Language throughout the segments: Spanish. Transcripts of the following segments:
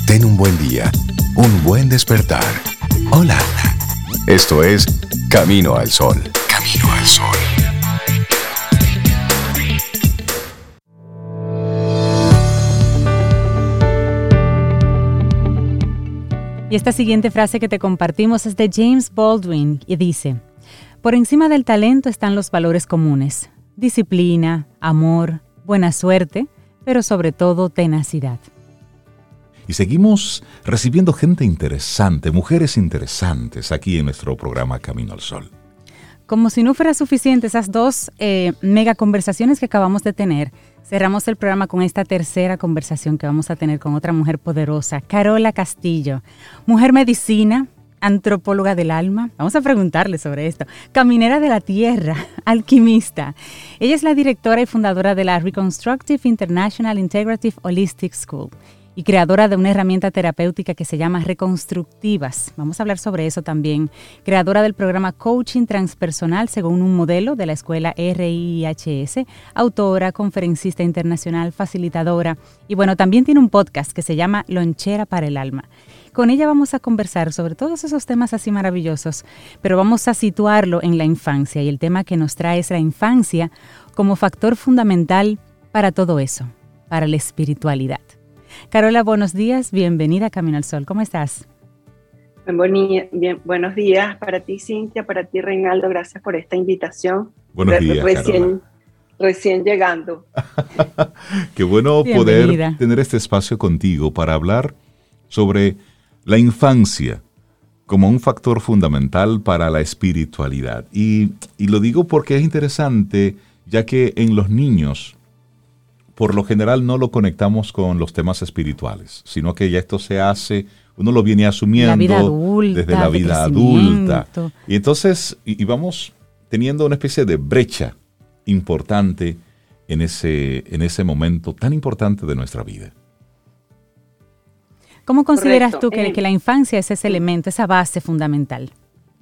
Ten un buen día, un buen despertar. Hola. Esto es Camino al Sol. Camino al Sol. Y esta siguiente frase que te compartimos es de James Baldwin y dice: por encima del talento están los valores comunes, disciplina, amor, buena suerte, pero sobre todo tenacidad. Y seguimos recibiendo gente interesante, mujeres interesantes aquí en nuestro programa Camino al Sol. Como si no fuera suficiente esas dos mega conversaciones que acabamos de tener, cerramos el programa con esta tercera conversación que vamos a tener con otra mujer poderosa, Carola Castillo, mujer medicina, antropóloga del alma. Vamos a preguntarle sobre esto. Caminera de la tierra, alquimista. Ella es la directora y fundadora de la Reconstructive International Integrative Holistic School y creadora de una herramienta terapéutica que se llama Reconstructivas. Vamos a hablar sobre eso también. Creadora del programa Coaching Transpersonal según un modelo de la escuela RIHS, autora, conferencista internacional, facilitadora. Y bueno, también tiene un podcast que se llama Lonchera para el Alma. Con ella vamos a conversar sobre todos esos temas así maravillosos, pero vamos a situarlo en la infancia. Y el tema que nos trae es la infancia como factor fundamental para todo eso, para la espiritualidad. Carola, buenos días, bienvenida a Camino al Sol. ¿Cómo estás? Bien, buenos días para ti, Cintia, para ti, Reinaldo. Gracias por esta invitación. Buenos días, Carola. Recién llegando. Qué bueno Bienvenida. Poder tener este espacio contigo para hablar sobre la infancia como un factor fundamental para la espiritualidad. Y lo digo porque es interesante, ya que en los niños, por lo general no lo conectamos con los temas espirituales, sino que ya esto se hace, uno lo viene asumiendo desde la vida adulta. Y entonces, y vamos teniendo una especie de brecha importante en ese momento tan importante de nuestra vida. ¿Cómo consideras tú que la infancia es ese elemento, esa base fundamental?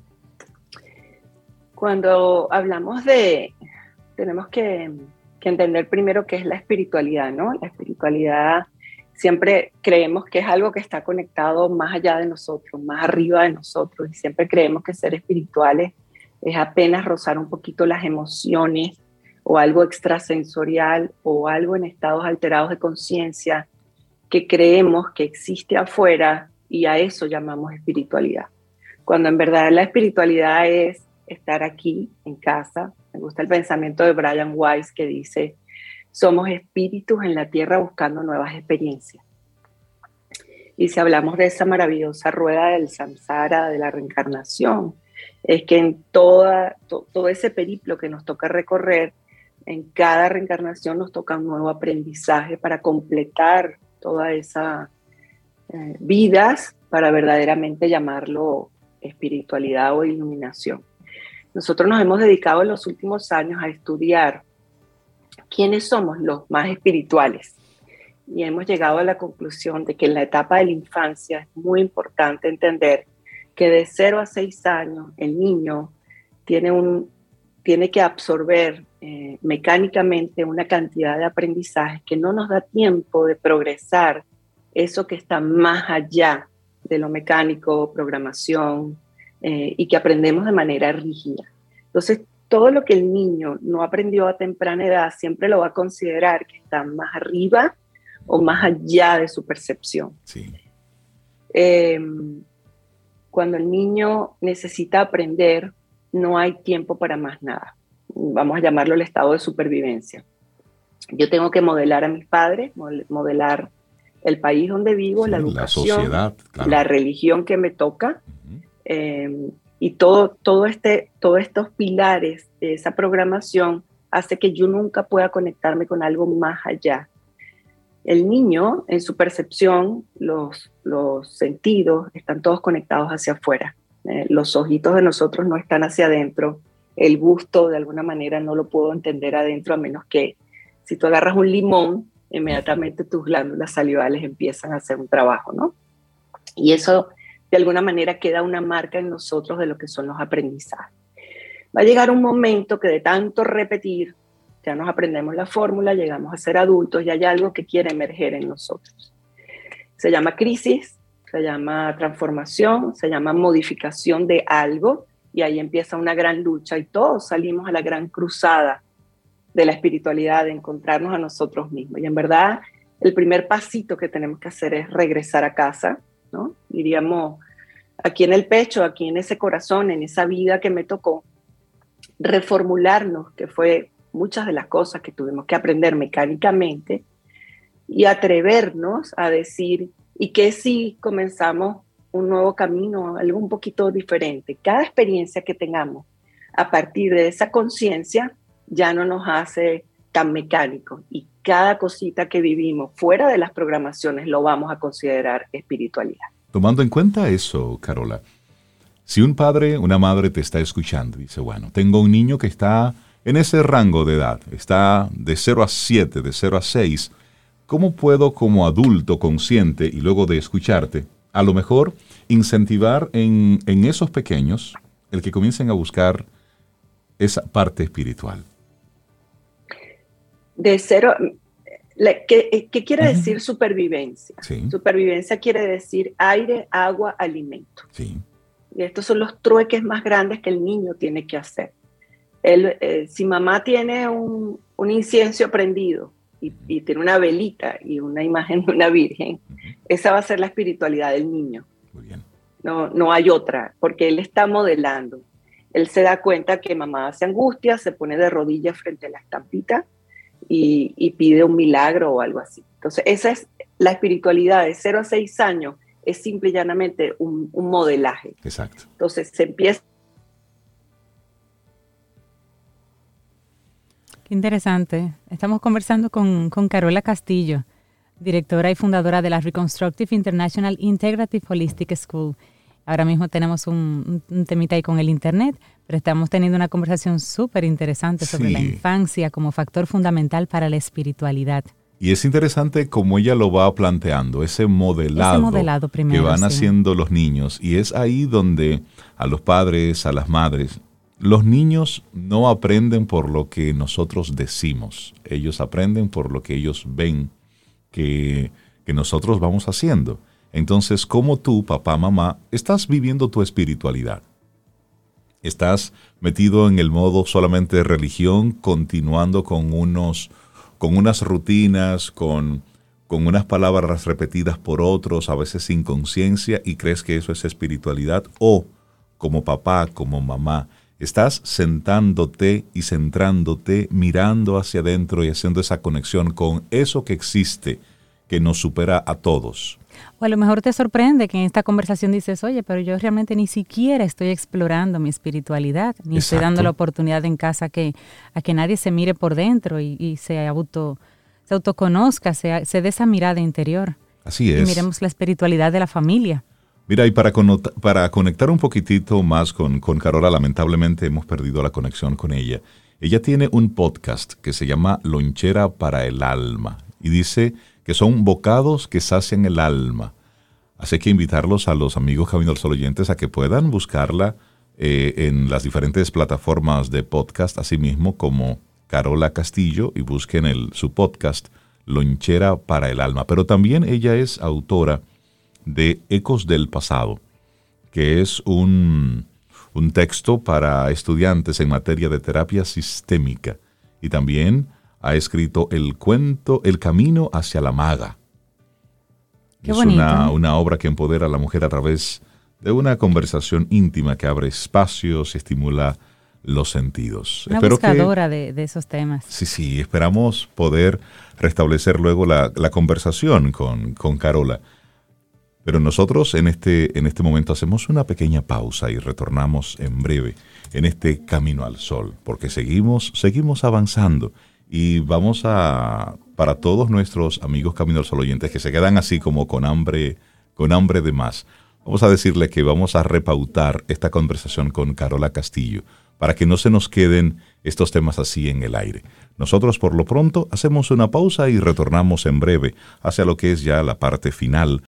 Cuando hablamos tenemos que entender primero qué es la espiritualidad, ¿no? La espiritualidad siempre creemos que es algo que está conectado más allá de nosotros, más arriba de nosotros, y siempre creemos que ser espirituales es apenas rozar un poquito las emociones o algo extrasensorial o algo en estados alterados de conciencia que creemos que existe afuera y a eso llamamos espiritualidad. Cuando en verdad la espiritualidad es estar aquí en casa. Me gusta el pensamiento de Brian Weiss que dice: somos espíritus en la tierra buscando nuevas experiencias. Y si hablamos de esa maravillosa rueda del samsara, de la reencarnación, es que en todo ese periplo que nos toca recorrer, en cada reencarnación nos toca un nuevo aprendizaje para completar toda esa vidas, para verdaderamente llamarlo espiritualidad o iluminación. Nosotros nos hemos dedicado en los últimos años a estudiar quiénes somos los más espirituales y hemos llegado a la conclusión de que en la etapa de la infancia es muy importante entender que de 0 a 6 años el niño tiene que absorber mecánicamente una cantidad de aprendizajes que no nos da tiempo de progresar eso que está más allá de lo mecánico, programación, y que aprendemos de manera rígida. Entonces, todo lo que el niño no aprendió a temprana edad siempre lo va a considerar que está más arriba o más allá de su percepción. Sí. Cuando el niño necesita aprender, no hay tiempo para más nada. Vamos a llamarlo el estado de supervivencia. Yo tengo que modelar a mis padres, modelar el país donde vivo, sí, la educación, la sociedad, claro, la religión que me toca, y todos estos pilares de esa programación hace que yo nunca pueda conectarme con algo más allá. El niño, en su percepción, los sentidos están todos conectados hacia afuera. Los ojitos de nosotros no están hacia adentro. El gusto, de alguna manera, no lo puedo entender adentro, a menos que si tú agarras un limón, inmediatamente tus glándulas salivales empiezan a hacer un trabajo, ¿no? Y eso, de alguna manera, queda una marca en nosotros de lo que son los aprendizajes. Va a llegar un momento que de tanto repetir, ya nos aprendemos la fórmula, llegamos a ser adultos y hay algo que quiere emerger en nosotros. Se llama crisis, se llama transformación, se llama modificación de algo, y ahí empieza una gran lucha y todos salimos a la gran cruzada de la espiritualidad, de encontrarnos a nosotros mismos. Y en verdad, el primer pasito que tenemos que hacer es regresar a casa, ¿no? Diríamos, aquí en el pecho, aquí en ese corazón, en esa vida que me tocó, reformularnos, que fue muchas de las cosas que tuvimos que aprender mecánicamente, y atrevernos a decir, ¿y qué si comenzamos un nuevo camino, algo un poquito diferente? Cada experiencia que tengamos a partir de esa conciencia ya no nos hace tan mecánicos, y cada cosita que vivimos fuera de las programaciones lo vamos a considerar espiritualidad. Tomando en cuenta eso, Carola, si un padre, una madre te está escuchando y dice, bueno, tengo un niño que está en ese rango de edad, está de 0 a 7, de 0 a 6, ¿cómo puedo como adulto consciente y luego de escucharte, a lo mejor incentivar en esos pequeños el que comiencen a buscar esa parte espiritual? De 0, ¿qué quiere decir supervivencia? Sí. Supervivencia quiere decir aire, agua, alimento. Sí. Y estos son los trueques más grandes que el niño tiene que hacer. Si mamá tiene un incienso prendido y tiene una velita y una imagen de una virgen, esa va a ser la espiritualidad del niño. Muy bien. No hay otra, porque él está modelando. Él se da cuenta que mamá hace angustia, se pone de rodillas frente a la estampita y pide un milagro o algo así. Entonces, esa es la espiritualidad de 0 a 6 años, es simple y llanamente un modelaje. Exacto. Entonces, se empieza. Qué interesante. Estamos conversando con Carola Castillo, directora y fundadora de la Reconstructive International Integrative Holistic School. Ahora mismo tenemos un temita ahí con el internet, pero estamos teniendo una conversación súper interesante sobre la infancia como factor fundamental para la espiritualidad. Y es interesante cómo ella lo va planteando, ese modelado primero, que van haciendo los niños. Y es ahí donde a los padres, a las madres, los niños no aprenden por lo que nosotros decimos. Ellos aprenden por lo que ellos ven que nosotros vamos haciendo. Entonces, ¿cómo tú, papá, mamá, estás viviendo tu espiritualidad? ¿Estás metido en el modo solamente de religión, continuando con unas rutinas, con unas palabras repetidas por otros, a veces sin conciencia, y crees que eso es espiritualidad? O, como papá, como mamá, estás sentándote y centrándote, mirando hacia adentro y haciendo esa conexión con eso que existe, que nos supera a todos. O a lo mejor te sorprende que en esta conversación dices, oye, pero yo realmente ni siquiera estoy explorando mi espiritualidad, ni estoy dando la oportunidad en casa a que nadie se mire por dentro y se autoconozca, se dé esa mirada interior. Así es. Y miremos la espiritualidad de la familia. Mira, y para conectar un poquitito más con Carola, lamentablemente hemos perdido la conexión con ella. Ella tiene un podcast que se llama Lonchera para el Alma y dice que son bocados que sacian el alma. Así que invitarlos a los amigos Camino al Sol oyentes a que puedan buscarla en las diferentes plataformas de podcast, así mismo como Carola Castillo, y busquen su podcast Lonchera para el Alma. Pero también ella es autora de Ecos del Pasado, que es un texto para estudiantes en materia de terapia sistémica. Y también ha escrito el cuento El Camino hacia la Maga. Qué es bonito. Una obra que empodera a la mujer a través de una conversación íntima que abre espacios y estimula los sentidos. Una buscadora de esos temas. Sí, esperamos poder restablecer luego la conversación con Carola. Pero nosotros en este momento hacemos una pequeña pausa y retornamos en breve en este Camino al Sol, porque seguimos avanzando. Y vamos para todos nuestros amigos Camino al Sol oyentes que se quedan así como con hambre de más, vamos a decirle que vamos a repautar esta conversación con Carola Castillo para que no se nos queden estos temas así en el aire. Nosotros por lo pronto hacemos una pausa y retornamos en breve hacia lo que es ya la parte final